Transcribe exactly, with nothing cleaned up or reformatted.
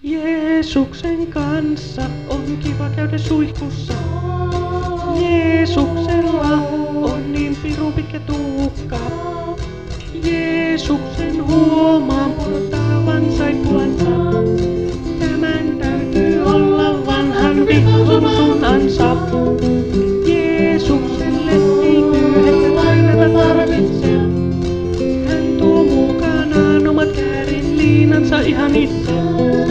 Jeesuksen kanssa on kiva käydä suihkussa. Jeesuksella on niin pirun pitkä tuukka. Jeesuksen huomaan pudottavan saippuansa. Tämän täytyy olla vanhan vihkon suuntansa. Jeesukselle ei yhdessä lainata tarvitse. Hän tuo mukanaan omat käärin liinansa ihan itse.